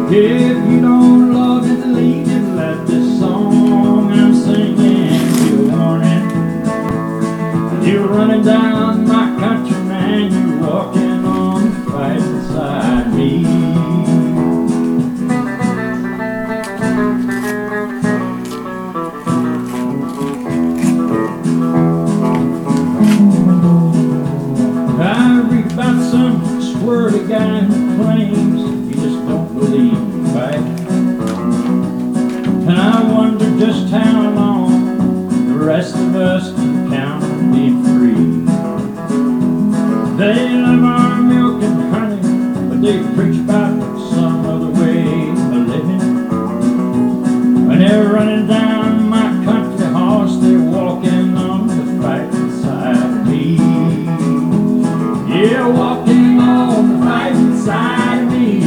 If you don't love it, leave it. Let this song I'm singing be a warning. You're running down my country, man. You're walking on the fight beside me. I read about some squirty guy who claims he just don't believe in fight. And I wonder just how long the rest of us can count on being free. They love our milk and honey, but they preach about some other way of living. When they're running down my country horse, they're walking on the fight beside me. Yeah, walking on the fight beside me.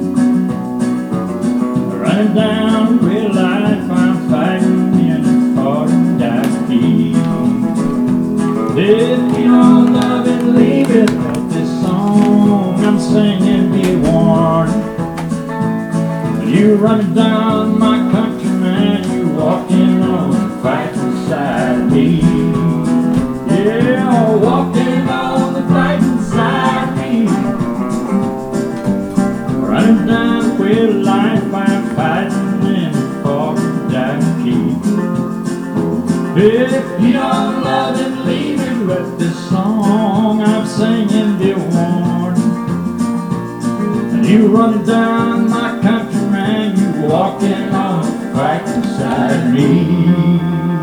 Running down the real life, I'm fighting in a fought and died key. If you don't love it, leave it. Let this song I'm singing be a warning. You running down my country, man, you walking on the fight beside me. Yeah, walking on the fight beside me. Running down the real life, I'm fighting in a fought and died key. If you don't love it, leave it. Let this song I'm singing be a warning. And you running down my country, man, you walking on the fight beside me.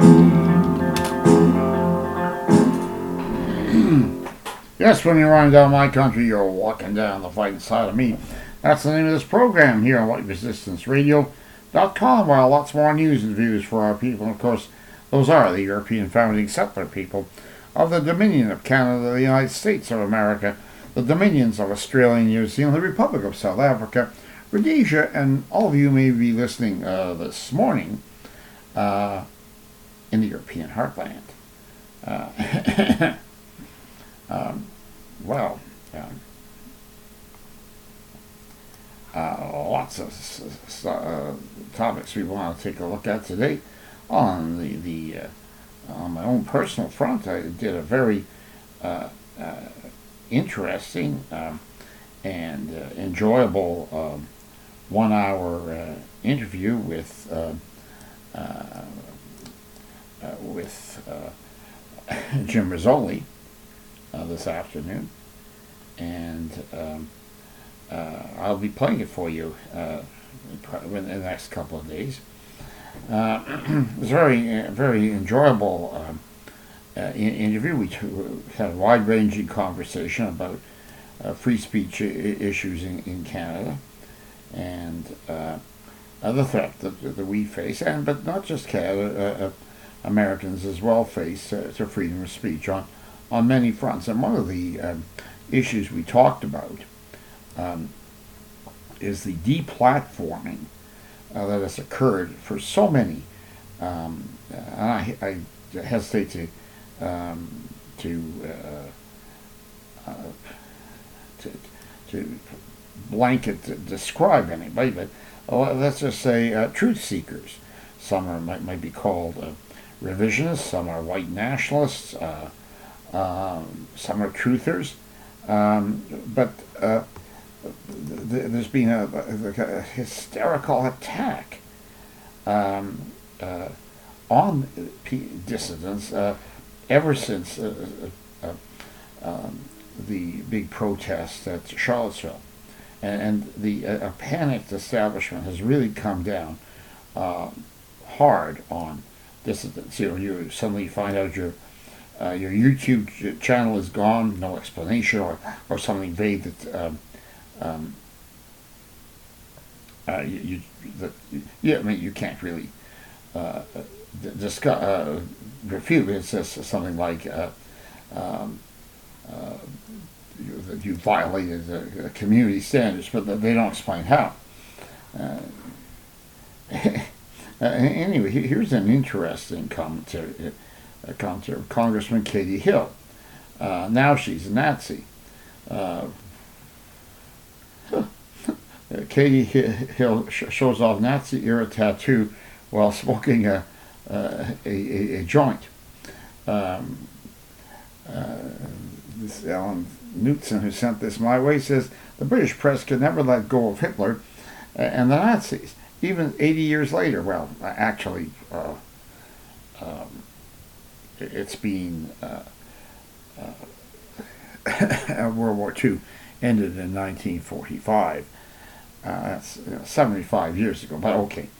Yes, when you're running down my country, you're walking down the fight inside of me. That's the name of this program here on WhiteResistanceRadio.com, where lots more news and views for our people. And of course, those are the European founding settler people of the Dominion of Canada, the United States of America, the Dominions of Australia, New Zealand, the Republic of South Africa, Rhodesia, and all of you may be listening this morning in the European heartland. Lots of topics we want to take a look at today. On on my own personal front, I did a very interesting and enjoyable 1 hour interview with Jim Rizzoli this afternoon, and I'll be playing it for you in the next couple of days. It was a very enjoyable interview. We had a wide-ranging conversation about free speech issues in Canada, and the threat that we face, but not just Canada, Americans as well face to freedom of speech on many fronts. And one of the issues we talked about is the deplatforming that has occurred for so many. And I hesitate to blanket describe anybody, but let's just say truth seekers. Some might be called revisionists. Some are white nationalists. Some are truthers. But there's been a hysterical attack on dissidents ever since the big protest at Charlottesville, and the panicked establishment has really come down hard on dissidents. You suddenly find out your YouTube channel is gone, no explanation, or something vague that you can't really discuss, refute. It says something like that you violated community standards, but they don't explain how. Anyway, here's an interesting commentary. Congressman Katie Hill. Now she's a Nazi. Katie Hill shows off Nazi-era tattoo while smoking a joint. Um, this Alan Knutson, who sent this my way, says the British press could never let go of Hitler and the Nazis, even 80 years later. Well, actually, it's been World War II ended in 1945. That's 75 years ago, but okay.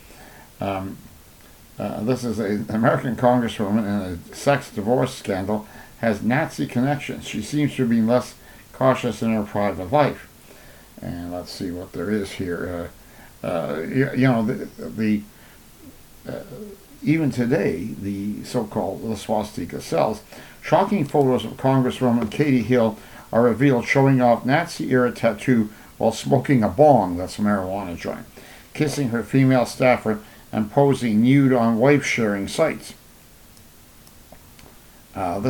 This is an American congresswoman in a sex divorce scandal, has Nazi connections. She seems to have been less cautious in her private life. And let's see what there is here. Even today, the so-called swastika sells. Shocking photos of Congresswoman Katie Hill are revealed showing off Nazi-era tattoo while smoking a bong, that's a marijuana joint, kissing her female staffer, and posing nude on wife-sharing sites. How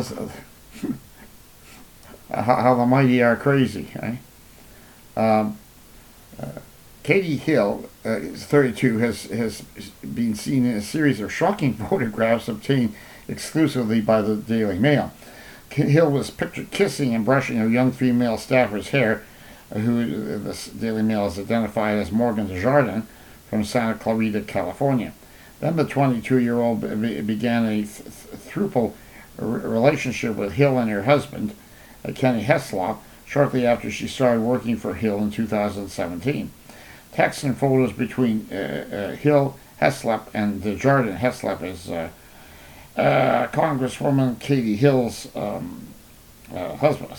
the mighty are crazy, eh? Katie Hill, is 32, has been seen in a series of shocking photographs obtained exclusively by the Daily Mail. Hill was pictured kissing and brushing a young female staffer's hair, who the Daily Mail has identified as Morgan Desjardins from Santa Clarita, California. Then the 22-year-old began a throuple relationship with Hill and her husband, Kenny Heslop, shortly after she started working for Hill in 2017. Texts and photos between Hill, Heslop, and Desjardins. Heslop is Congresswoman Katie Hill's husband.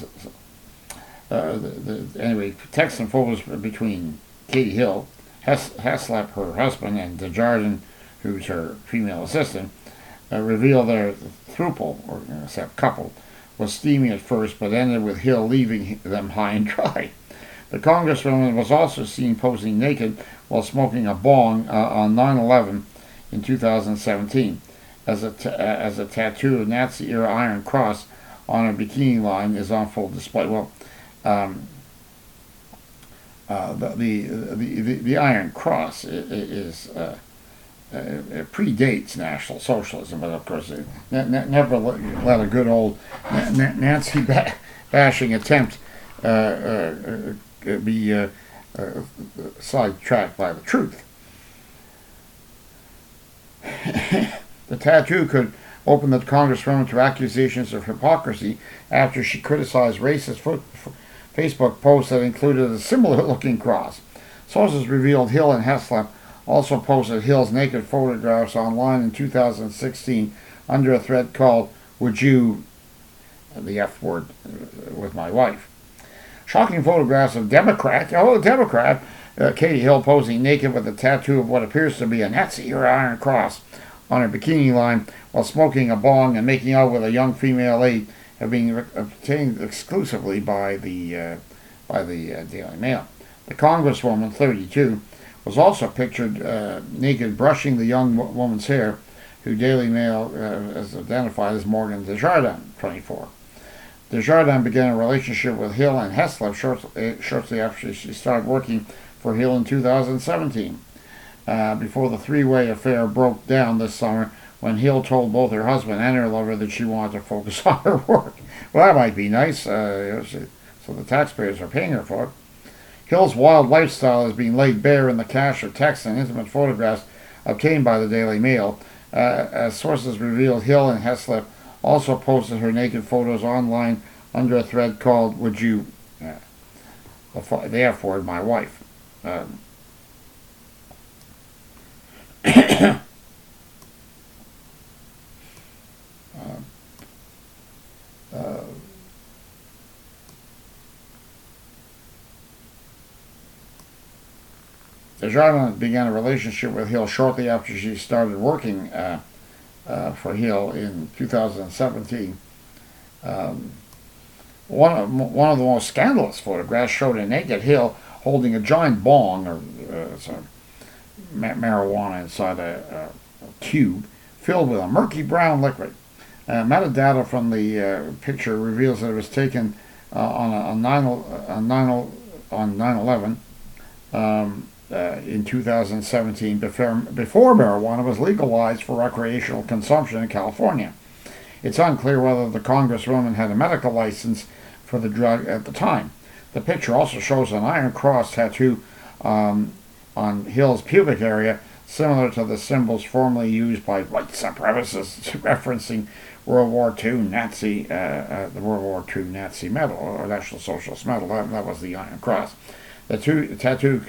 Anyway, texts and photos between Katie Hill, Heslop, her husband, and Desjardins, who's her female assistant, reveal their throuple, or couple, was steamy at first, but ended with Hill leaving them high and dry. The congresswoman was also seen posing naked while smoking a bong on 9/11 in 2017, as a tattoo of Nazi-era Iron Cross on her bikini line is on full display. Well, the Iron Cross is it predates National Socialism, but of course it never let a good old Nazi bashing attempt be sidetracked by the truth. The tattoo could open the congresswoman to accusations of hypocrisy after she criticized racist Facebook posts that included a similar-looking cross. Sources revealed Hill and Heslop also posted Hill's naked photographs online in 2016 under a thread called "Would You," the F word, with my wife. Shocking photographs of Democrat Katie Hill posing naked with a tattoo of what appears to be a Nazi-era Iron Cross on her bikini line while smoking a bong and making out with a young female aide have been obtained exclusively by the Daily Mail. The Congresswoman, 32, was also pictured naked brushing the young woman's hair, who Daily Mail has identified as Morgan Desjardins, 24. Desjardins began a relationship with Hill and Heslop shortly after she started working for Hill in 2017, before the three-way affair broke down this summer when Hill told both her husband and her lover that she wanted to focus on her work. Well, that might be nice, so the taxpayers are paying her for it. Hill's wild lifestyle is being laid bare in the cache of texts and intimate photographs obtained by the Daily Mail. As sources revealed, Hill and Heslop also posted her naked photos online under a thread called "Would You," the F word, my wife. Desjardins began a relationship with Hill shortly after she started working for Hill in 2017. One of the most scandalous photographs showed a naked Hill holding a giant bong, or marijuana, inside a cube filled with a murky brown liquid. Metadata from the picture reveals that it was taken on 9/11, in 2017 before marijuana was legalized for recreational consumption in California. It's unclear whether the congresswoman had a medical license for the drug at the time. The picture also shows an iron cross tattoo on Hill's pubic area, similar to the symbols formerly used by white supremacists, referencing World War II Nazi, the World War II Nazi medal or National Socialist medal. That was the Iron Cross. The tattoo.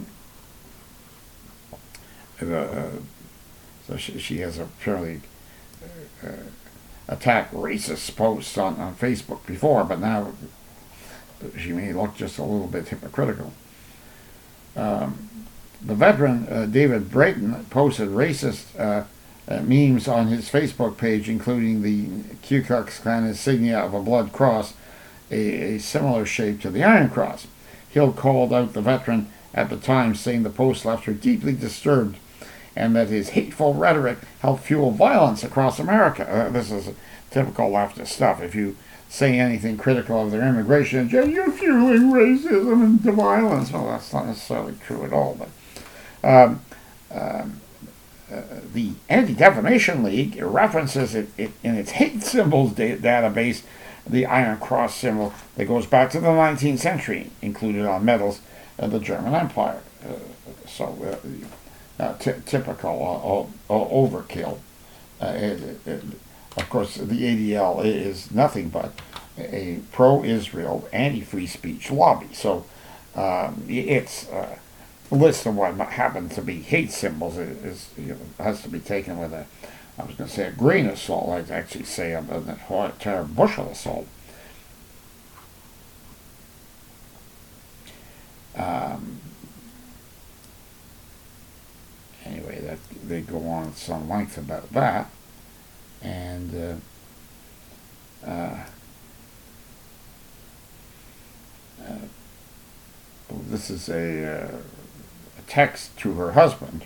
So she has apparently attacked racist posts on Facebook before, but now she may look just a little bit hypocritical. The veteran David Brayton posted racist memes on his Facebook page, including the Ku Klux Klan insignia of a blood cross, a similar shape to the Iron Cross. Hill called out the veteran at the time, saying the post left her deeply disturbed and that his hateful rhetoric helped fuel violence across America. This is typical leftist stuff. If you say anything critical of their immigration agenda, you're fueling racism and violence. Well, that's not necessarily true at all. But the Anti-Defamation League references it in its hate symbols database the Iron Cross symbol that goes back to the 19th century, included on medals of the German Empire. Typical overkill. Of course, the ADL is nothing but a pro-Israel, anti-free speech lobby. So its list of what happens to be hate symbols has to be taken with I was going to say a grain of salt. I'd actually say a entire bushel of salt. Anyway, they go on at some length about that, and this is a text to her husband.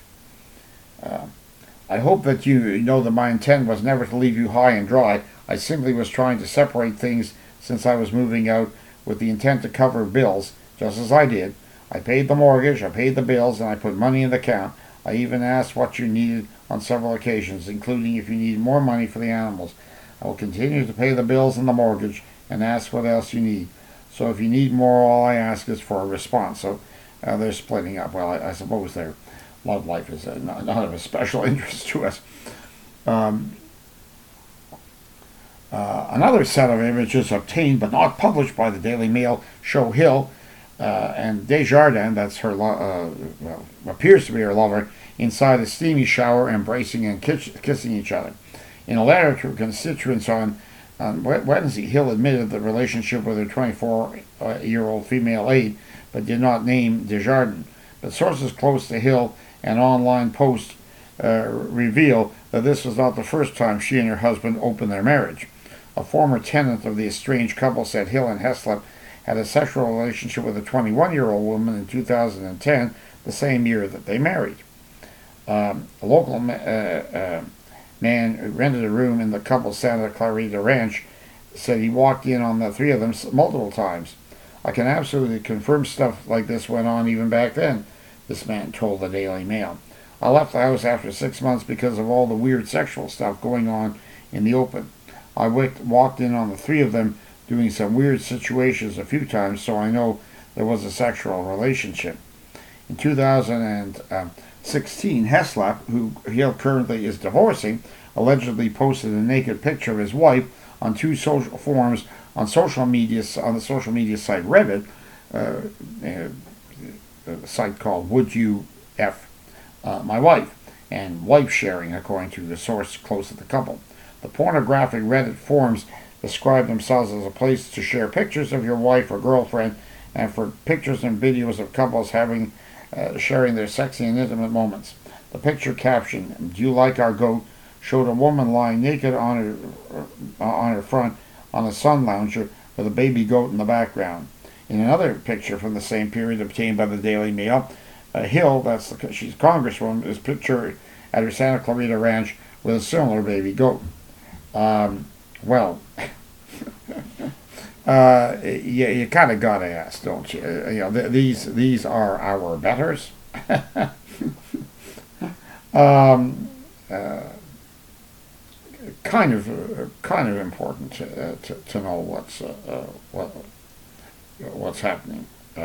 I hope that you know that my intent was never to leave you high and dry. I simply was trying to separate things since I was moving out with the intent to cover bills, just as I did. I paid the mortgage, I paid the bills, and I put money in the account. I even asked what you needed on several occasions, including if you need more money for the animals. I will continue to pay the bills and the mortgage and ask what else you need. So if you need more, all I ask is for a response. So they're splitting up. Well, I suppose their love life is not of a special interest to us. Another set of images obtained but not published by the Daily Mail show Hill and Desjardins, that's her, appears to be her lover, inside a steamy shower, embracing and kissing each other. In a letter to constituents on Wednesday, Hill admitted the relationship with her 24-year-old female aide, but did not name Desjardins. But sources close to Hill and online posts reveal that this was not the first time she and her husband opened their marriage. A former tenant of the estranged couple said Hill and Heslop had a sexual relationship with a 21-year-old woman in 2010, the same year that they married. A local man who rented a room in the couple's Santa Clarita Ranch said he walked in on the three of them multiple times. I can absolutely confirm stuff like this went on even back then, this man told the Daily Mail. I left the house after 6 months because of all the weird sexual stuff going on in the open. I walked in on the three of them doing some weird situations a few times, so I know there was a sexual relationship. In 2016, Heslop, who Hill currently is divorcing, allegedly posted a naked picture of his wife on two social forums on the social media site Reddit, a site called Would You F My Wife, and wife sharing, according to the source close to the couple. The pornographic Reddit forums describe themselves as a place to share pictures of your wife or girlfriend, and for pictures and videos of couples sharing their sexy and intimate moments. The picture caption, "Do you like our goat?" showed a woman lying naked on her front on a sun lounger with a baby goat in the background. In another picture from the same period obtained by the Daily Mail, Hill, she's a congresswoman, is pictured at her Santa Clarita Ranch with a similar baby goat. Well, You kind of gotta ask, don't you? These are our betters. um, uh, kind of important to know what's happening.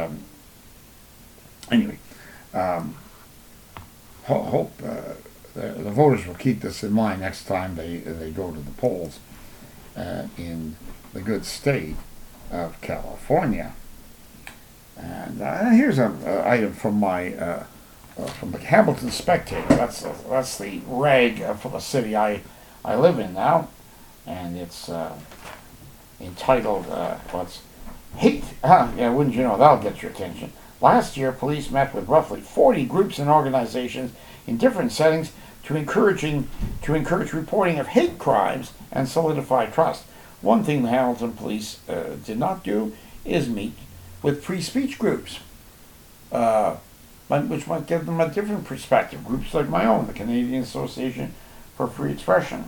Anyway, um, hope the voters will keep this in mind next time they go to the polls in the good state of California. And here's an item from from the Hamilton Spectator. That's the rag from the city I live in now, and it's entitled what's hate. Yeah, wouldn't you know, that'll get your attention. Last year, police met with roughly 40 groups and organizations in different settings to encourage reporting of hate crimes and solidify trust. One thing the Hamilton police did not do is meet with free speech groups, which might give them a different perspective. Groups like my own, the Canadian Association for Free Expression.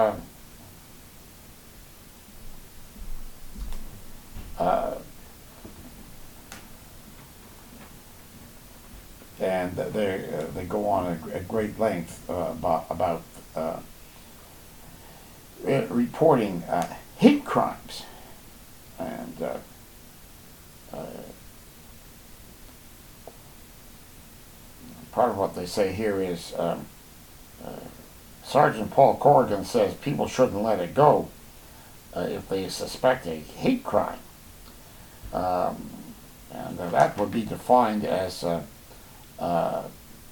And they go on at great length about reporting hate crimes, and part of what they say here is Sergeant Paul Corrigan says people shouldn't let it go if they suspect a hate crime, and that would be defined as a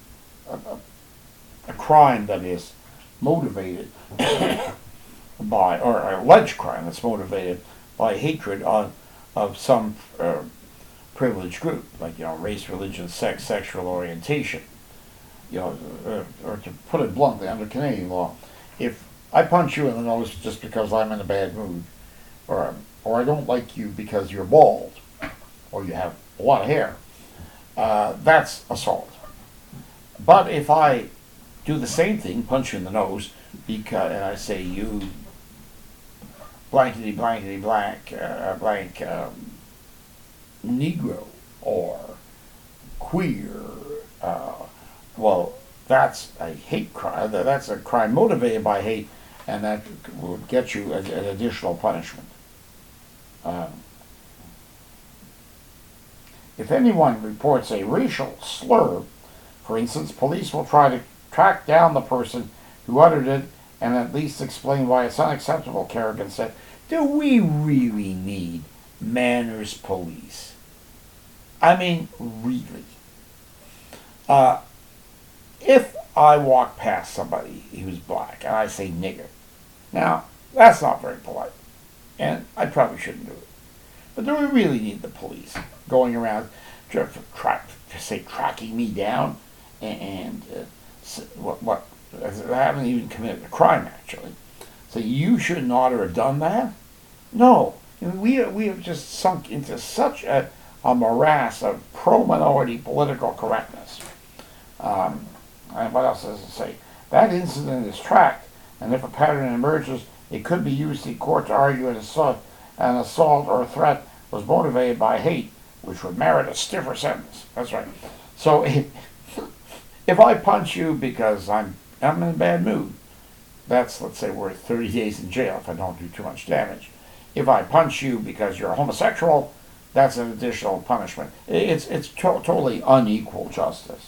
crime that is motivated by, or an alleged crime that's motivated by hatred of some privileged group, like race, religion, sex, sexual orientation. Or to put it bluntly, under Canadian law, if I punch you in the nose just because I'm in a bad mood, or I don't like you because you're bald, or you have a lot of hair, that's assault. But if I do the same thing, punch you in the nose, and I say you blankety blankety blank Negro or queer, well, that's a hate crime. That's a crime motivated by hate, and that would get you an additional punishment. If anyone reports a racial slur, for instance, police will try to track down the person who uttered it and at least explain why it's unacceptable, Kerrigan said. Do we really need manners police? I mean, really. If I walk past somebody who's black and I say nigger, now, that's not very polite, and I probably shouldn't do it. But do we really need the police going around tracking me down and I haven't even committed a crime, actually. So you shouldn't ought to have done that? No. We have just sunk into such a morass of pro-minority political correctness. And what else does it say? That incident is tracked, and if a pattern emerges, it could be used in court to argue an assault or a threat was motivated by hate, which would merit a stiffer sentence. That's right. So if I punch you because I'm in a bad mood, that's, let's say, worth 30 days in jail if I don't do too much damage. If I punch you because you're a homosexual, that's an additional punishment. It's totally unequal justice.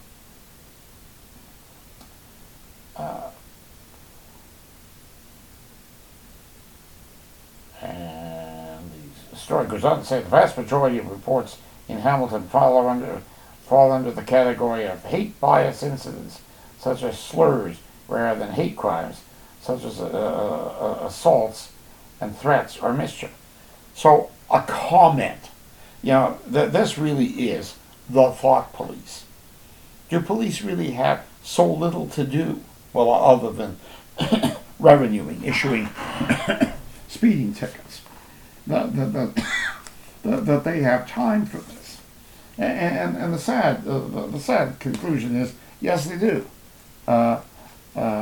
And the story goes on to say the vast majority of reports in Hamilton fall under the category of hate bias incidents, such as slurs rather than hate crimes, such as assaults and threats or mischief. So a comment, this really is the thought police. Do police really have so little to do? Well, other than revenuing, issuing speeding tickets, that they have time for this. And the sad conclusion is, yes, they do.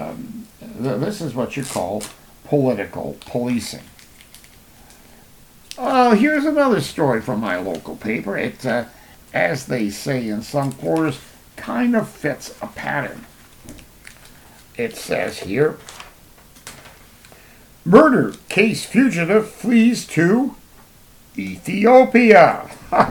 This is what you call political policing. Oh, here's another story from my local paper. It, as they say in some quarters, kind of fits a pattern. It says here, murder case fugitive flees to Ethiopia.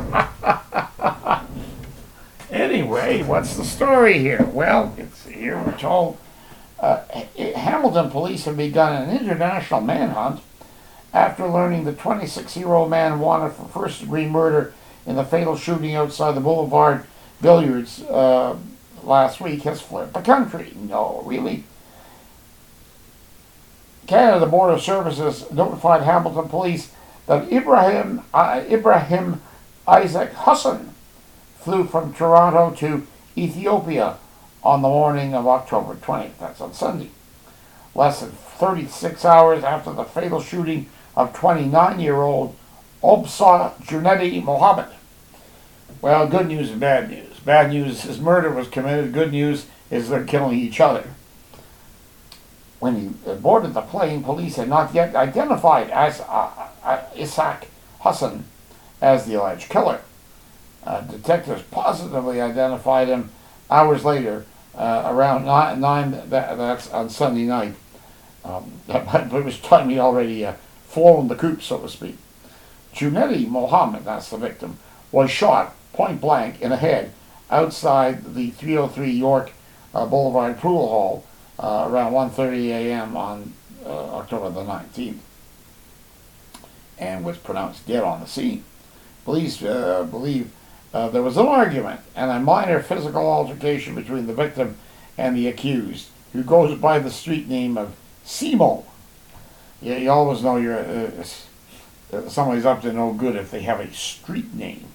Anyway, what's the story here? Well, it's here we're told Hamilton police have begun an international manhunt after learning the 26-year-old man wanted for first-degree murder in the fatal shooting outside the Boulevard Billiards last week has fled the country. No, really? Canada Border Services notified Hamilton police that Ibrahim Isaac Hassan flew from Toronto to Ethiopia on the morning of October 20th. That's on Sunday. Less than 36 hours after the fatal shooting of 29-year-old Obsa Junedi Mohammed. Well, good news and bad news. Bad news is murder was committed. Good news is they're killing each other. When he boarded the plane, police had not yet identified as Isaac Hassan as the alleged killer. Detectives positively identified him hours later, around 9, that's on Sunday night. But it was time he'd already flown the coop, so to speak. Junedi Mohammed, that's the victim, was shot point blank in the head outside the 303 York Boulevard Pool Hall around 1:30 a.m. on October the 19th, and was pronounced dead on the scene. Police believe there was an argument and a minor physical altercation between the victim and the accused, who goes by the street name of Simo. You always know somebody's up to no good if they have a street name.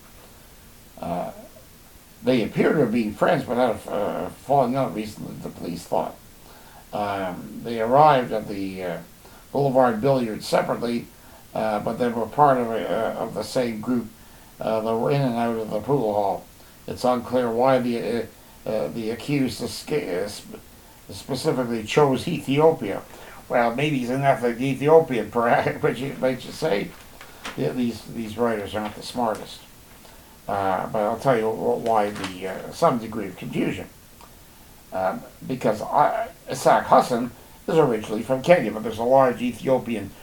They appear to have been friends, but had fallen out recently, the police thought. They arrived at the Boulevard Billiards separately, but they were part of the same group that were in and out of the pool hall. It's unclear why the accused specifically chose Ethiopia. Well, maybe he's an ethnic Ethiopian, perhaps, but you say these writers aren't the smartest. But I'll tell you why some degree of confusion. Because Isaac Hassan is originally from Kenya, but there's a large Ethiopian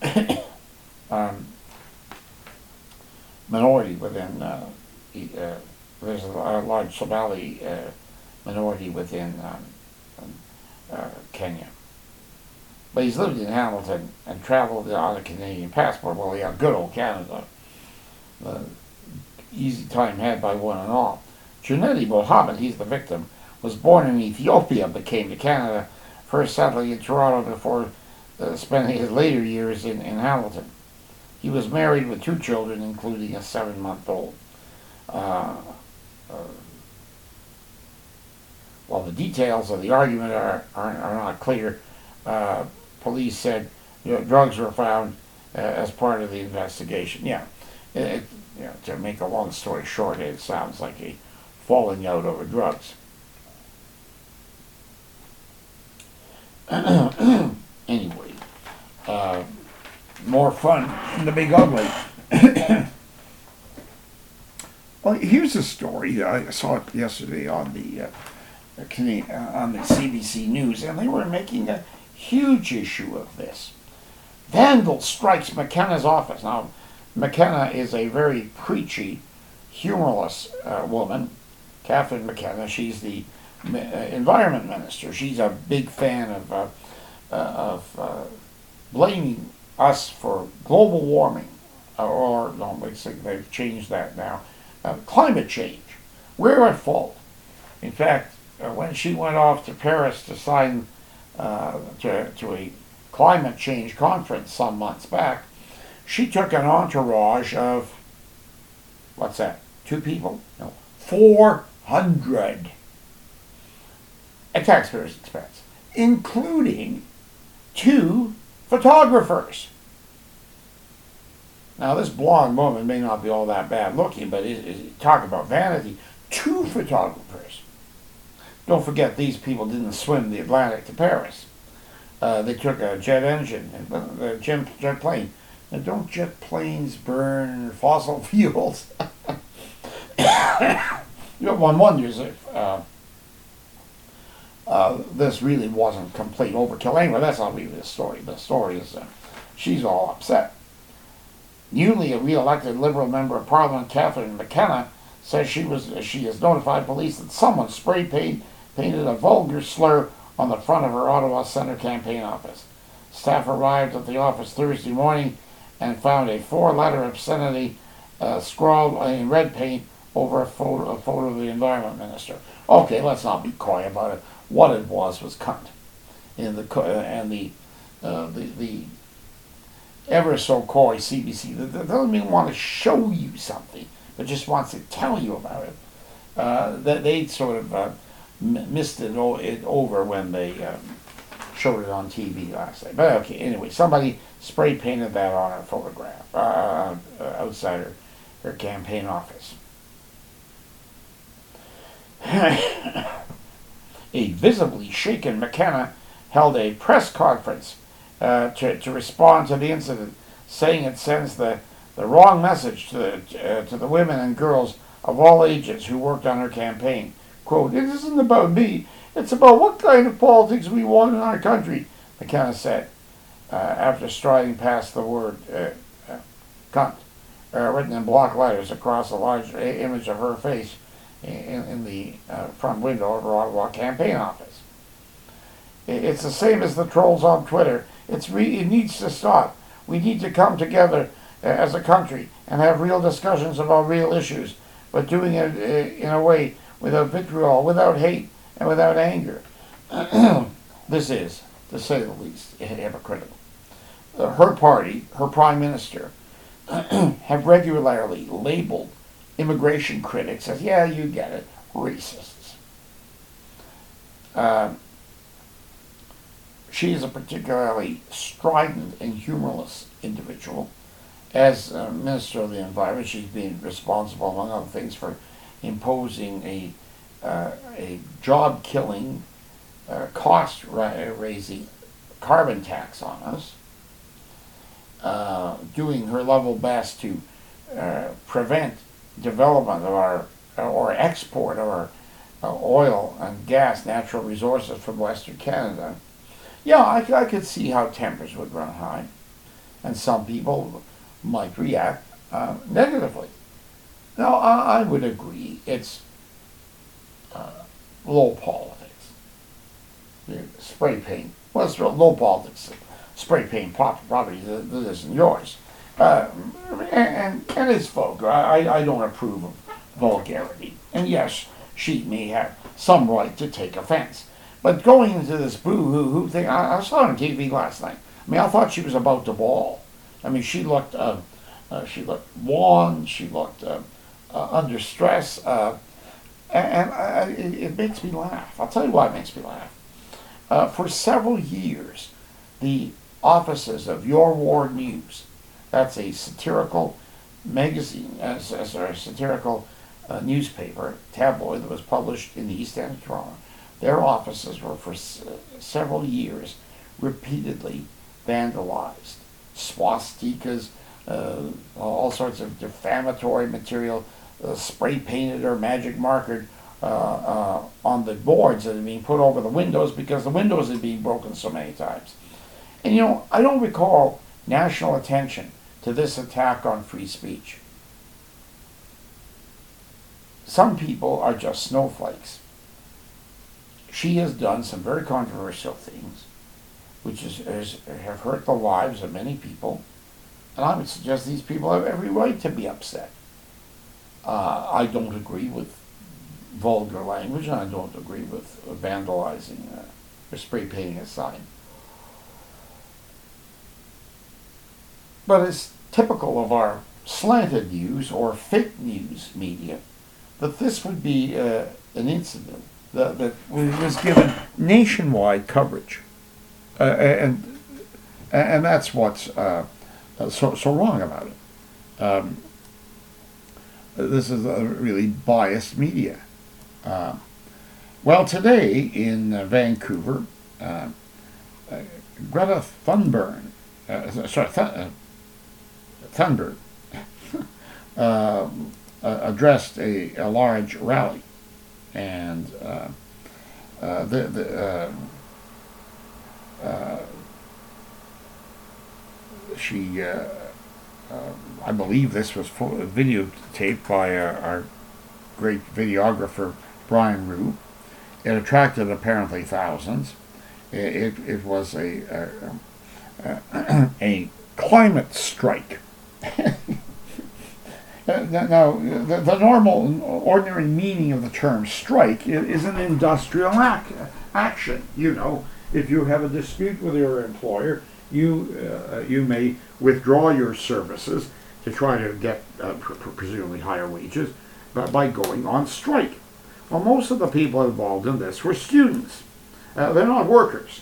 minority within. There's a large Somali minority within Kenya. But he's lived in Hamilton and traveled on a Canadian passport. Well, yeah, good old Canada. Easy time had by one and all. Junedi Mohammed, he's the victim, was born in Ethiopia but came to Canada, first settling in Toronto before spending his later years in Hamilton. He was married with 2 children, including a 7-month-old. While the details of the argument are not clear, police said drugs were found as part of the investigation. Yeah, to make a long story short, it sounds like a falling out over drugs. Anyway, more fun in the Big Ugly. Well, here's a story. I saw it yesterday on the CBC News, and they were making a huge issue of this. Vandal strikes McKenna's office. Now, McKenna is a very preachy, humorless woman, Catherine McKenna. She's the environment minister. She's a big fan of blaming us for global warming, or no, they've changed that now. Climate change. We're at fault. In fact, when she went off to Paris to sign to a climate change conference some months back, she took an entourage of, what's that, 2 people? No, 400 at taxpayers' expense, including 2 photographers. Now, this blonde woman may not be all that bad looking, but talk about vanity. 2 photographers. Don't forget, these people didn't swim the Atlantic to Paris. They took a jet engine, a jet plane, Now, don't jet planes burn fossil fuels? One wonders if this really wasn't complete overkill. Anyway, that's not really the story. The story is she's all upset. Newly re-elected Liberal Member of Parliament Catherine McKenna says she has notified police that someone spray painted a vulgar slur on the front of her Ottawa Centre campaign office. Staff arrived at the office Thursday morning and found a 4-letter obscenity scrawled in red paint over a photo of the Environment Minister. Okay, let's not be coy about it. What it was cunt. And the ever so coy CBC that doesn't even want to show you something, but just wants to tell you about it. That they sort of missed it over when they showed it on TV last night. But okay, anyway, somebody spray painted that on her photograph outside her campaign office. A visibly shaken McKenna held a press conference to respond to the incident, saying it sends the wrong message to the women and girls of all ages who worked on her campaign. Quote, "It isn't about me, it's about what kind of politics we want in our country," McKenna said, after striding past the word cunt, written in block letters across a large image of her face in the front window of her Ottawa campaign office. It's the same as the trolls on Twitter. It needs to stop. We need to come together as a country and have real discussions about real issues, but doing it in a way without vitriol, without hate, and without anger. This is, to say the least, hypocritical. Her party, her prime minister, have regularly labeled immigration critics as, yeah, you get it, racists. She is a particularly strident and humorless individual. As Minister of the Environment, she's been responsible, among other things, for imposing a job-killing, cost-raising carbon tax on us, doing her level best to prevent development of our or export of our oil and gas, natural resources from Western Canada. Yeah, I could see how tempers would run high, and some people might react negatively. Now, I would agree it's low politics. Spray paint. Well, it's low politics. Spray paint property that isn't yours. And it's vulgar. I don't approve of vulgarity. And yes, she may have some right to take offense. But going into this boo-hoo-hoo thing, I saw her on TV last night. I mean, I thought she was about to bawl. I mean, she looked wan, she looked under stress, and it makes me laugh. I'll tell you why it makes me laugh. For several years, the offices of Your Ward News, that's a satirical magazine, satirical newspaper, tabloid that was published in the East End of Toronto, their offices were for several years repeatedly vandalized. Swastikas, all sorts of defamatory material, spray painted or magic markered on the boards that had been put over the windows because the windows had been broken so many times. And you know, I don't recall national attention to this attack on free speech. Some people are just snowflakes. She has done some very controversial things, which have hurt the lives of many people, and I would suggest these people have every right to be upset. I don't agree with vulgar language, and I don't agree with vandalizing or spray painting a sign. But it's typical of our slanted news or fake news media that this would be an incident that was given nationwide coverage, and that's what's so wrong about it. This is a really biased media. Well, today in Vancouver, Greta Thunberg, Thunberg addressed a large rally, and she, I believe this was videotaped by our great videographer Brian Rue. It attracted apparently thousands. It was a climate strike. Now, the normal, ordinary meaning of the term strike is an industrial action. You know, if you have a dispute with your employer, you may withdraw your services to try to get presumably higher wages by going on strike. Well, most of the people involved in this were students. They're not workers.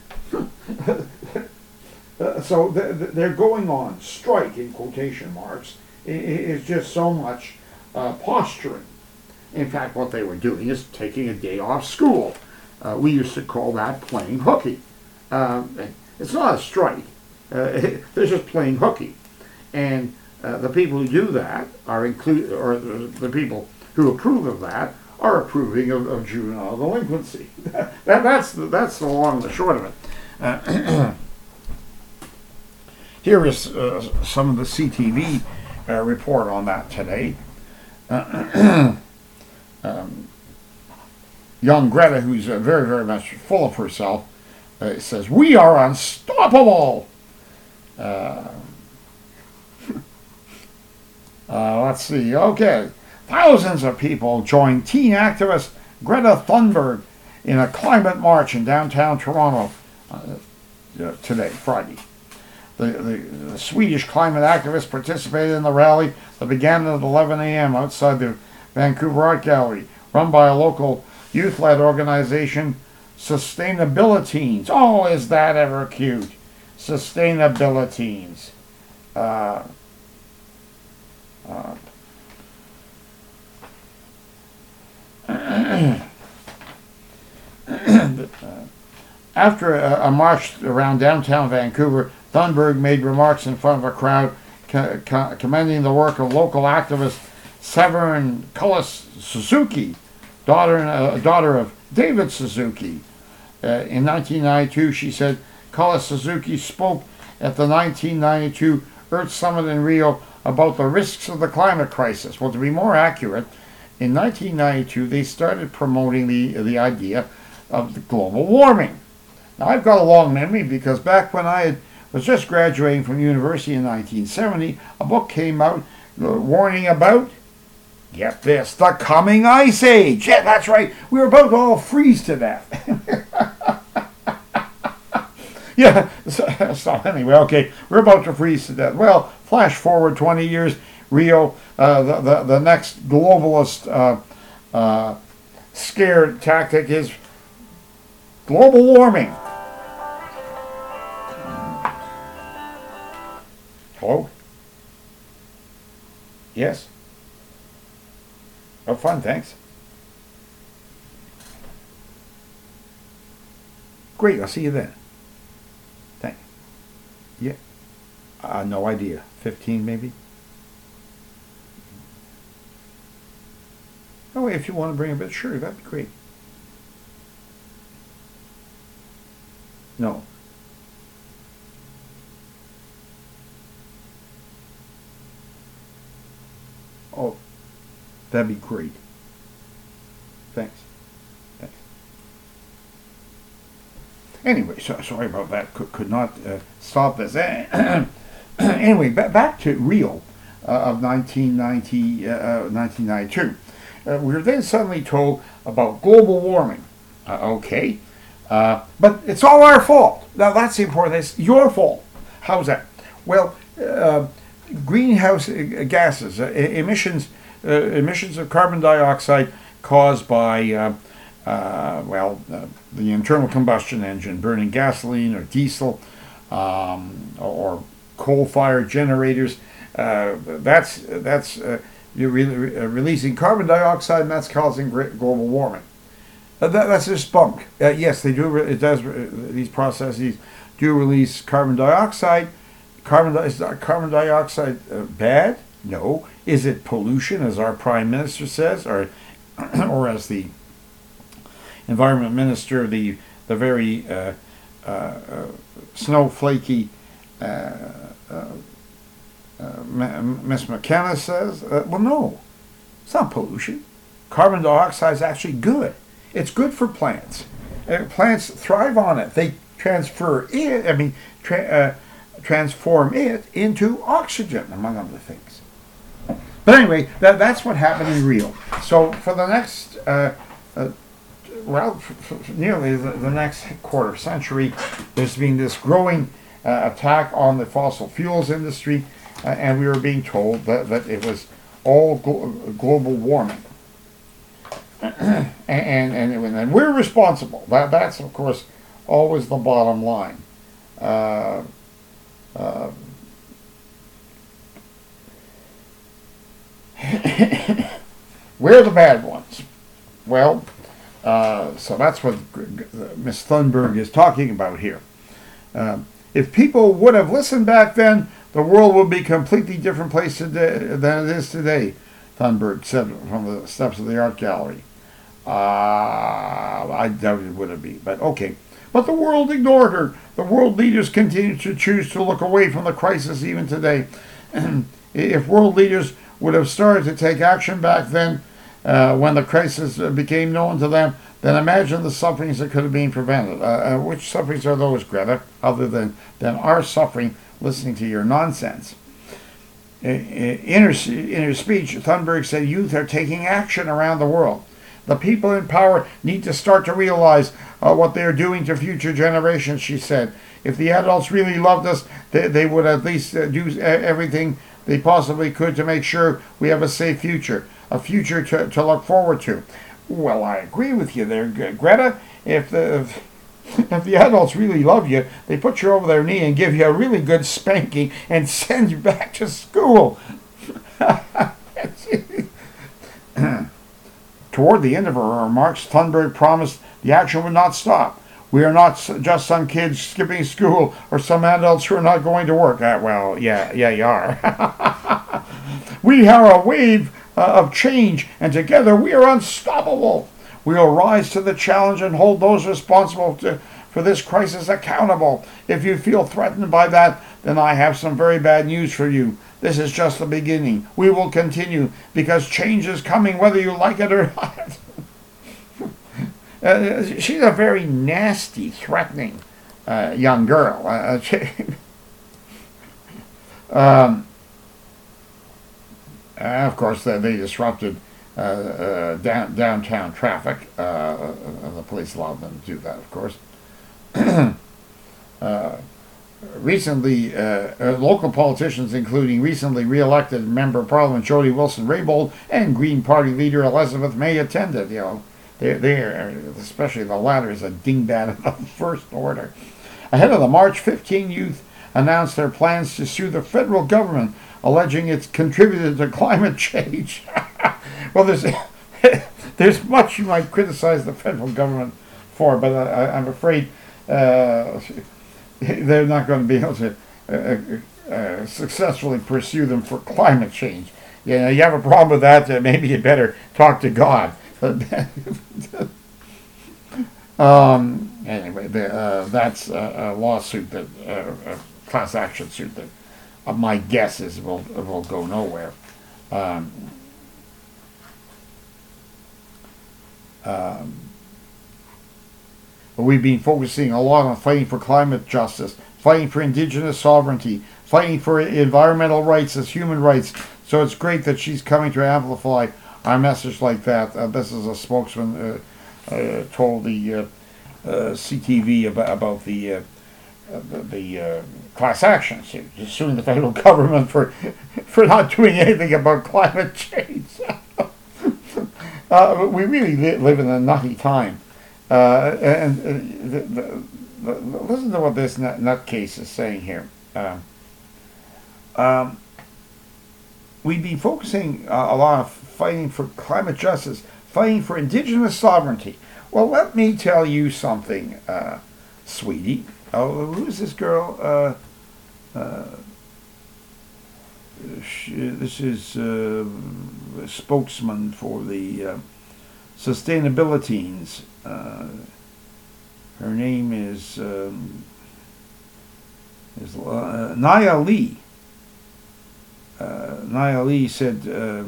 So they're going on strike, in quotation marks, is just so much posturing. In fact, what they were doing is taking a day off school. We used to call that playing hooky. It's not a strike. They're just playing hooky. And the people who do that are the people who approve of that are approving of juvenile delinquency. That's the long and the short of it. Here is some of the CTV report on that today. Young Greta, who's very, very much full of herself, says, "We are unstoppable." Let's see. Okay. Thousands of people joined teen activist Greta Thunberg in a climate march in downtown Toronto today, Friday. The Swedish climate activists participated in the rally that began at 11 a.m. outside the Vancouver Art Gallery, run by a local youth-led organization, Sustainabiliteens. Oh, is that ever cute? Sustainabiliteens. After a march around downtown Vancouver, Thunberg made remarks in front of a crowd commending the work of local activist Severin Cullis Suzuki, daughter of David Suzuki. In 1992, she said, Cullis Suzuki spoke at the 1992 Earth Summit in Rio about the risks of the climate crisis. Well, to be more accurate, in 1992, they started promoting the idea of the global warming. Now, I've got a long memory because back when I was just graduating from university in 1970, a book came out warning about, get this, the coming ice age. Yeah, that's right. We were about to all freeze to death. Yeah, so anyway, okay, we're about to freeze to death. Well, flash forward 20 years, Rio, the next globalist scare tactic is global warming. Hello? Yes? Oh, fun, thanks. Great, I'll see you then. Thanks. Yeah. No idea. 15 maybe? Oh, if you want to bring a bit, sure, that'd be great. No. Oh, that'd be great. Thanks. Thanks. Anyway, sorry about that. Could not stop this. Anyway, back to Rio of 1992. We were then suddenly told about global warming. Okay. But it's all our fault. Now, that's the important. It's your fault. How's that? Well, greenhouse gases, emissions of carbon dioxide caused by, the internal combustion engine burning gasoline or diesel or coal-fired generators. You're releasing carbon dioxide, and that's causing global warming. That's just bunk. Yes, they do. It does. These processes do release carbon dioxide, Is carbon dioxide bad? No. Is it pollution, as our prime minister says, or or as the environment minister, the very snowflakey Miss McKenna says? Well, no, it's not pollution. Carbon dioxide is actually good. It's good for plants. Plants thrive on it. They transfer it. Transform it into oxygen, among other things. But anyway, that's what happened in Rio. So for the next, nearly the next quarter century, there's been this growing attack on the fossil fuels industry, and we were being told that it was all global warming. and we're responsible. That's, of course, always the bottom line. We're the bad ones. Well, so that's what Ms. Thunberg is talking about here. If people would have listened back then, the world would be a completely different place today than it is today, Thunberg said from the steps of the art gallery. I doubt it would have been, but okay. But the world ignored her. The world leaders continue to choose to look away from the crisis even today. If world leaders would have started to take action back then, when the crisis became known to them, then imagine the sufferings that could have been prevented. Which sufferings are those, Greta, other than our suffering listening to your nonsense? In her speech, Thunberg said youth are taking action around the world. The people in power need to start to realize what they are doing to future generations, she said. If the adults really loved us, they would at least do everything they possibly could to make sure we have a safe future, a future to look forward to. Well, I agree with you there, Greta. If the adults really love you, they put you over their knee and give you a really good spanking and send you back to school. Toward the end of her remarks, Thunberg promised the action would not stop. We are not just some kids skipping school or some adults who are not going to work. Well, yeah, you are. We are a wave of change, and together we are unstoppable. We will rise to the challenge and hold those responsible for this crisis accountable. If you feel threatened by that, then I have some very bad news for you. This is just the beginning. We will continue because change is coming whether you like it or not. She's a very nasty, threatening young girl. Of course, they disrupted downtown traffic. The police allowed them to do that, of course. Recently, local politicians, including recently re-elected Member of Parliament Jody Wilson-Raybould and Green Party leader Elizabeth May, attended. They're especially the latter is a dingbat of the first order. Ahead of the March 15, youth announced their plans to sue the federal government, alleging it's contributed to climate change. Well, there's much you might criticize the federal government for, but I'm afraid they're not going to be able to successfully pursue them for climate change. You have a problem with that, maybe you better talk to God. Anyway, that's a lawsuit, a class action suit that my guess is will go nowhere. We've been focusing a lot on fighting for climate justice, fighting for indigenous sovereignty, fighting for environmental rights as human rights. So it's great that she's coming to amplify our message like that. This is a spokesman told the CTV about the class action suit, suing the federal government for not doing anything about climate change. We really live in a nutty time. Listen to what this nutcase is saying here. We've been focusing a lot on fighting for climate justice, fighting for indigenous sovereignty. Well, let me tell you something, sweetie. Oh, who's this girl? this is a spokesman for the Sustainabilities. Her name is Naya Lee. Naya Lee said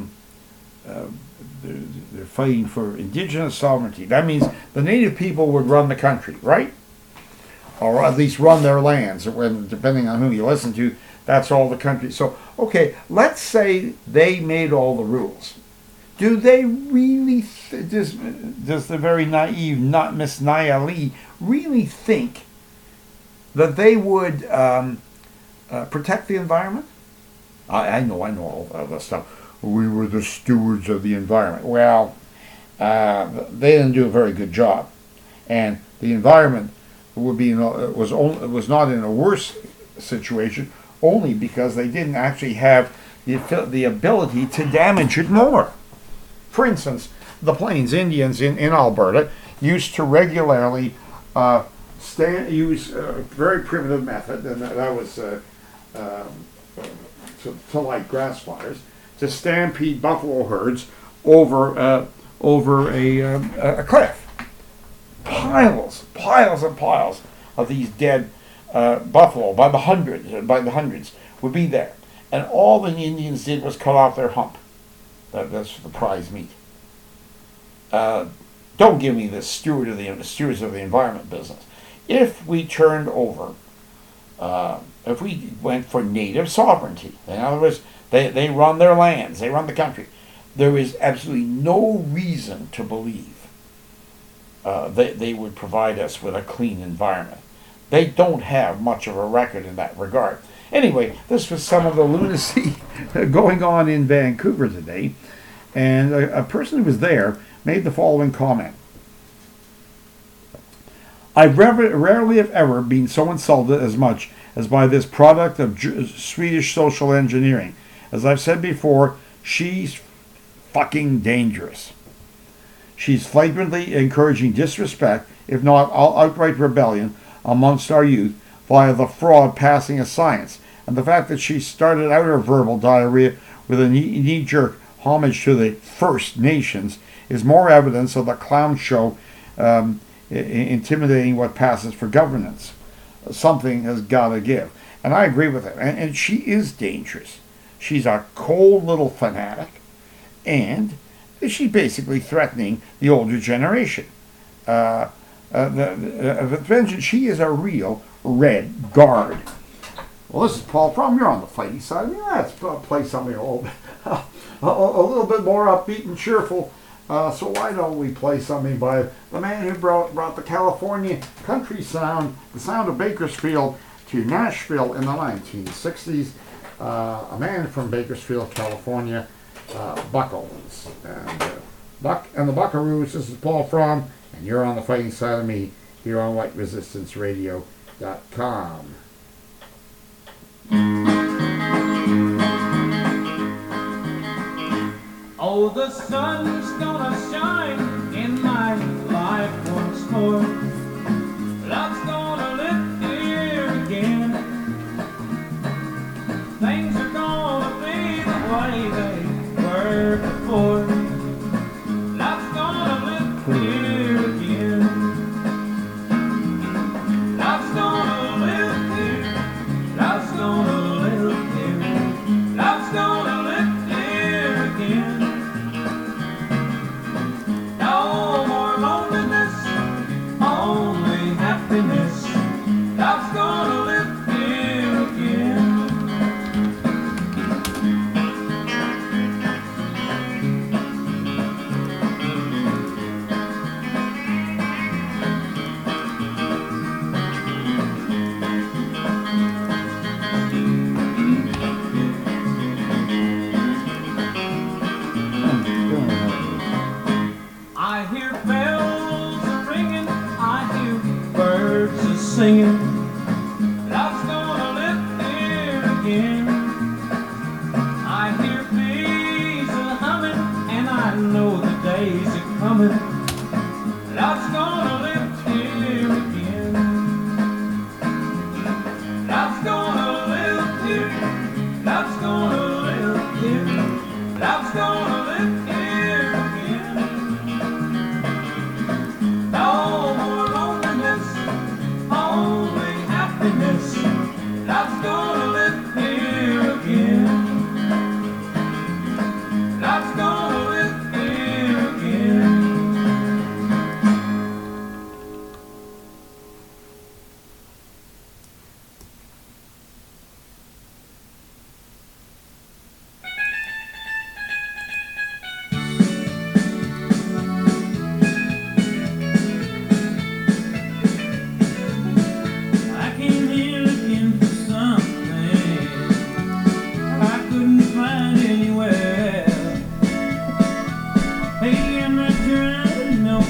they're fighting for indigenous sovereignty. That means the native people would run the country, right? Or at least run their lands. When, depending on who you listen to, that's all the country. So, okay, let's say they made all the rules. Do they really, does the very naive Miss Naya Lee really think that they would protect the environment? I know all of that stuff. We were the stewards of the environment. Well, they didn't do a very good job, and the environment was not in a worse situation only because they didn't actually have the ability to damage it more. For instance, the Plains Indians in Alberta used to regularly use a very primitive method, and that was to light grass fires, to stampede buffalo herds over a cliff. Piles and piles of these dead buffalo by the hundreds would be there, and all the Indians did was cut off their hump. That's the prize meat. Don't give me the stewards of the environment business. If we turned over, if we went for native sovereignty, in other words, they run their lands, they run the country, there is absolutely no reason to believe they would provide us with a clean environment. They don't have much of a record in that regard. Anyway, this was some of the lunacy going on in Vancouver today, and a person who was there made the following comment. I rarely have ever been so insulted as much as by this product of Swedish social engineering. As I've said before, she's fucking dangerous. She's flagrantly encouraging disrespect, if not outright rebellion, amongst our youth via the fraud passing as science, and the fact that she started out her verbal diarrhea with a knee-jerk homage to the First Nations is more evidence of the clown show intimidating what passes for governance. Something has got to give. And I agree with her. And she is dangerous. She's a cold little fanatic, and she's basically threatening the older generation. She is a real red guard. Well, this is Paul Fromm. You're on the fighting side. I mean, let's play something a little bit more upbeat and cheerful. So why don't we play something by the man who brought the California country sound, the sound of Bakersfield, to Nashville in the 1960s. A man from Bakersfield, California, Buckles. And Buck and the Buckaroos, this is Paul Fromm, and you're on the fighting side of me here on WhiteResistanceRadio.com. Oh, the sun's gonna shine in my life once more. Love's gonna live here again. Things are gonna be the way they were before. Love's gonna live here again. Love's gonna live here. Love's gonna live here. Love's gonna live here again. No more loneliness, only happiness. Love's gonna live here again. I hear bells a-ringing, I hear birds a-singing. Love's gonna live here again. I hear bees a-humming, and I know the days are coming. Love's gonna live here again. Love's gonna live here. Love's gonna live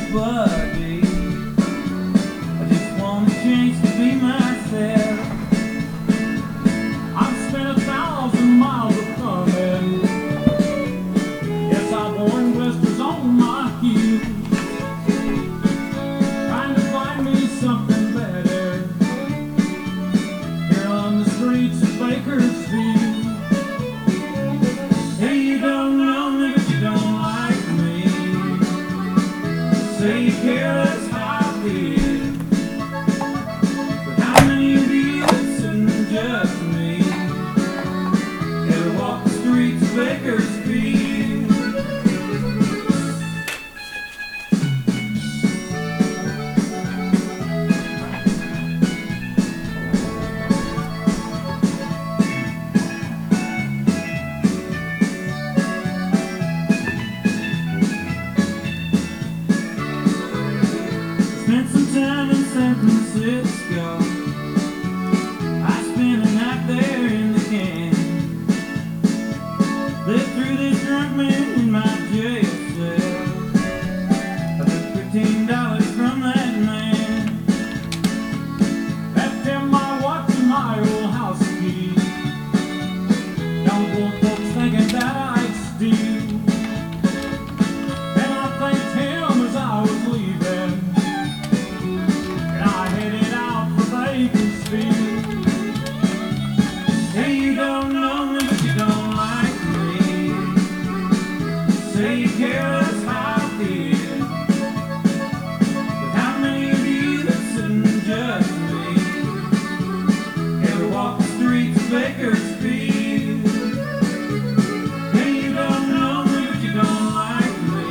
nobody. I just want a chance to be myself. I've spent 1,000 miles of coming. Yes, I've worn blisters on my heels, trying to find me something better here on the streets of Bakersfield. Hey, you don't know me, but you don't like me. Say you care, that's how I feel. But how many of you that's sitting and judge me ever walk the streets of Bakersfield? Spent some time in San Francisco. I spent a night there in the can. Lived through this drunk man in my jail cell. I took $15 from that man. Left him my watch and my old house key. Don't want folks thinking that I'd steal. And I thanked him as I was leaving. And I headed out for Bakersfield. Hey, you don't know me, but you don't like me. Say you care, that's how I feel. But how many of you that sit and judge me ever walk the streets of Bakersfield? Hey, you don't know me, but you don't like me.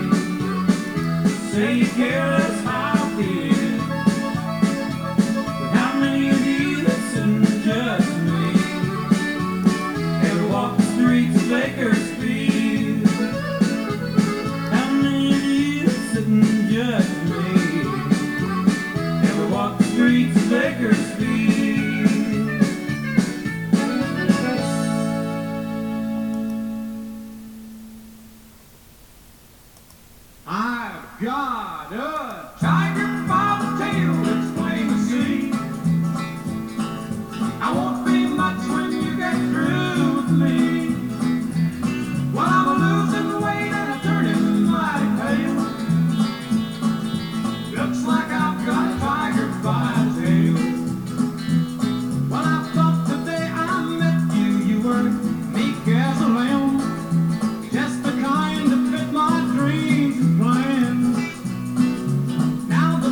Say you care, that's how I feel. But how many of you that sit and judge me ever walk the streets of Bakersfield? How many of you that sit and judge me ever walk the streets of Bakersfield? I've got a tiger by the tail, it's plain to see. I won't be much when you get through with me. Well, I'm losing weight and I'm turning mighty pale. Looks like I've got a tiger by the tail. Well, I thought the day I met you, you were meek as a lamb, just the kind that fit my dreams and plans. Now the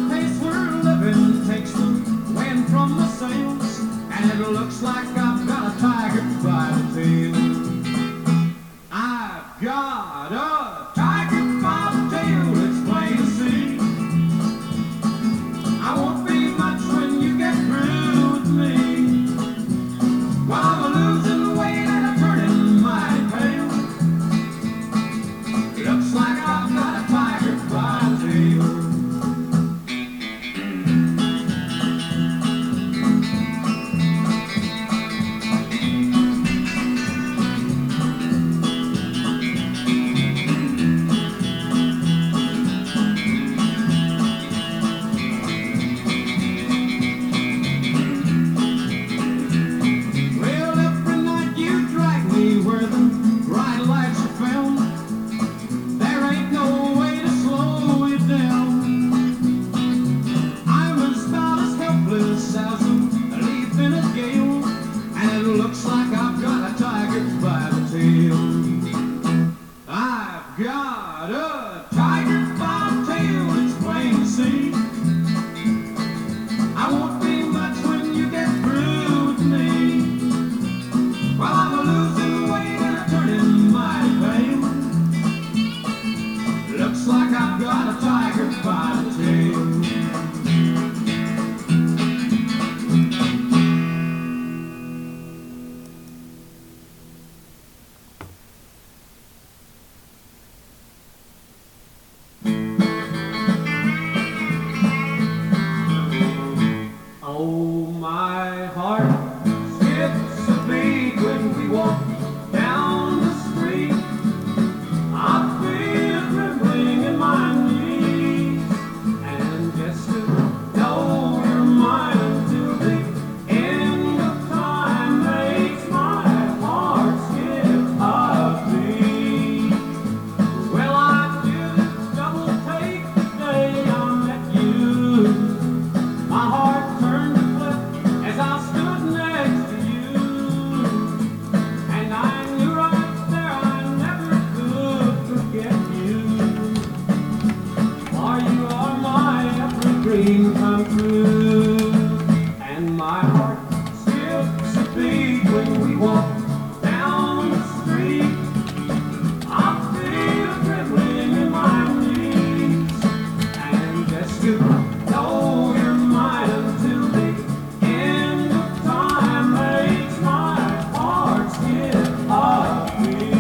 dream come true. And my heart skips a beat when we walk down the street. I feel a trembling in my knees, and just to know you're mine until the end of time makes my heart skip a beat.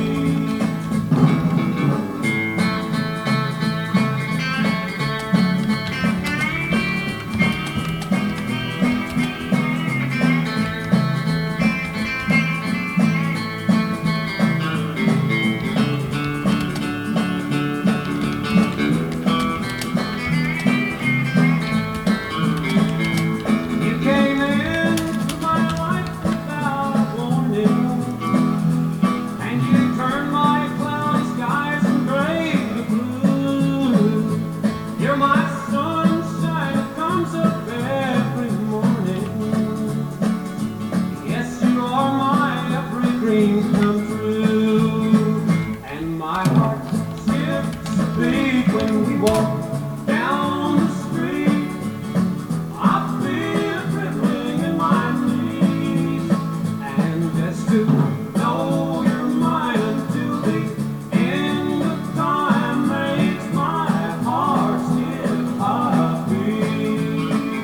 You came into my life without warning, and you turned my cloudy skies from gray to blue. You're my sunshine that comes up every morning. Yes, you are my every dream come true. And my heart skips a beat when we walk down the street. I feel a trembling in my knees, and just to know you're mine until the end of time makes my heart skip a beat.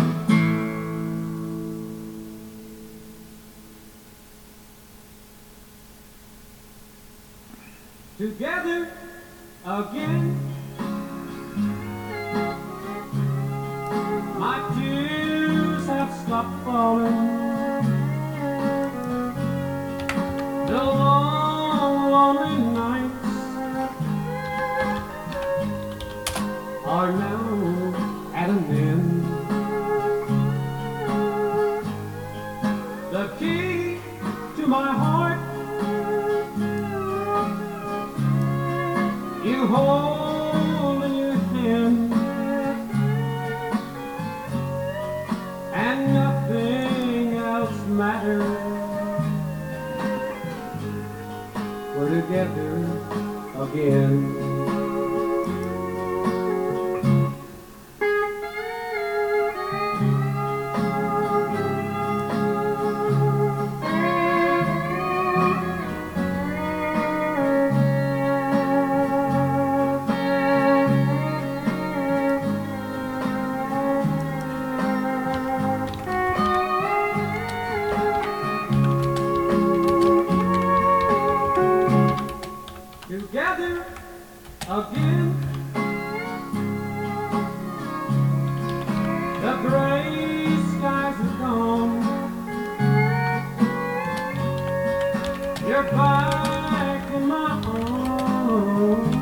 Together again. My tears have stopped falling. The long, lonely nights are now at an end. The key to my heart you hold in your hand, and nothing else matters. We're together again. Together again. The gray skies are gone. You're back in my arms.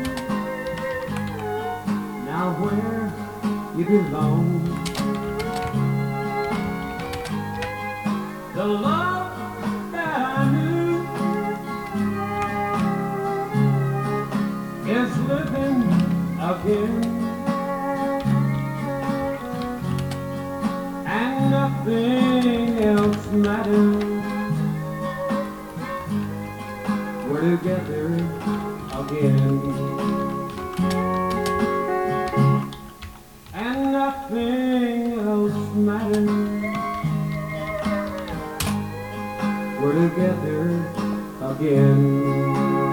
Now where you belong. The love that I knew is living again, and nothing else matters. We're together again, and nothing else matters. We're together again.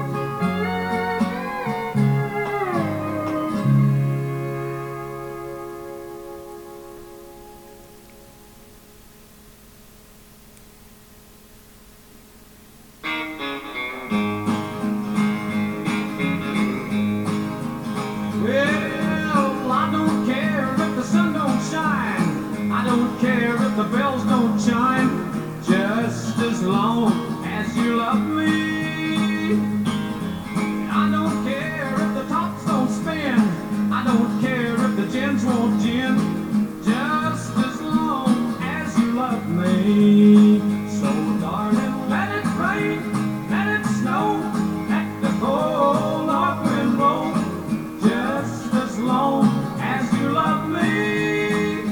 Well, I don't care if the sun don't shine. I don't care if the bells don't chime. Just as long as you love me. I don't care if the tops don't spin. I don't care if the gins won't gin. Just as long as you love me. So darling, let it rain, let it snow, let the cold north wind blow. Just as long as you love me.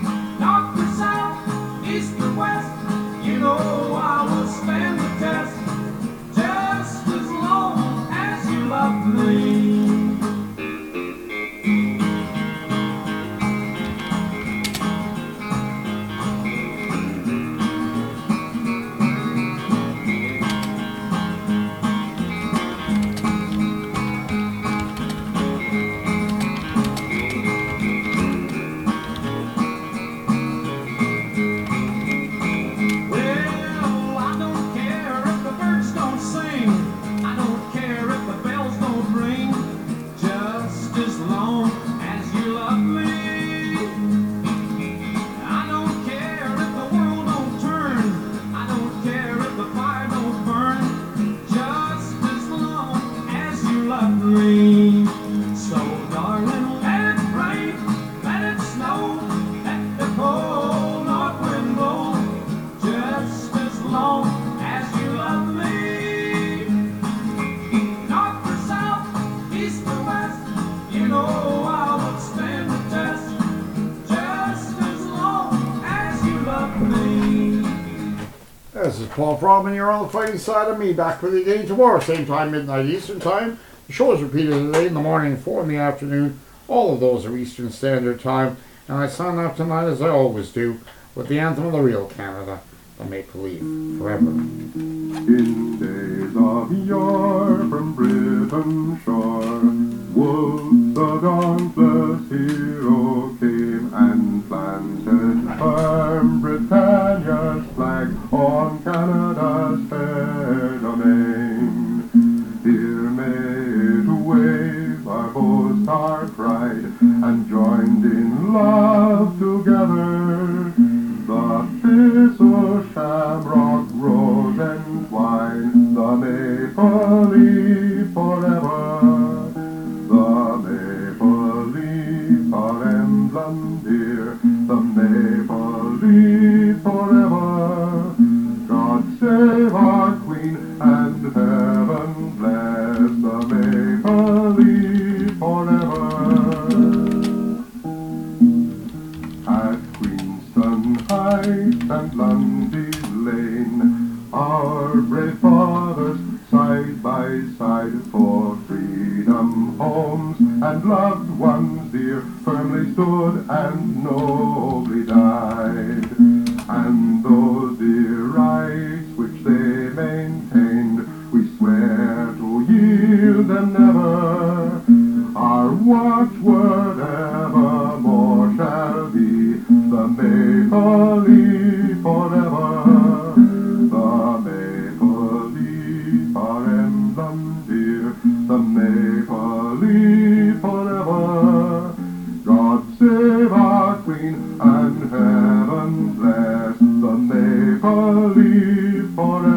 North or south, east or west, you know I will stand the test. as long as you love me. I don't care if the world don't turn, I don't care if the fire don't burn, just as long as you love me. So darling, let it rain, let it snow, let the cold north wind blow, just as long as you love me. North or south, east or west, you know I would stand the test, just as long as you love me. This is Paul Fromm, and you're on the fighting side of me. Back with you again tomorrow, same time, midnight Eastern Time. The show is repeated today in the morning, 4 in the afternoon. All of those are Eastern Standard Time. And I sign off tonight, as I always do, with the anthem of the real Canada, the Maple Leaf Forever. In days of yore from Britain's shore, Wolfe the dauntless hero came and planted firm Britannia's flag on Canada's fair domain. Here may it wave our boast, our pride, and joined in love together. The thistle, shamrock, rose, and twine, the maple leaf forever. The maple leaf, our emblem dear, the maple leaf forever. God save our Queen, and heaven bless the maple leaf forever. At Queenston Heights and Lundy Lane, our brave fathers side by side for freedom, homes, and loved ones dear firmly stood and nobly died. And those dear rights which they maintained, we swear to yield them never. Our watchword evermore shall be the maple leaf forever. The maple leaf, our emblem dear, the maple leaf forever. God save our Queen, and heaven bless the maple leaf forever.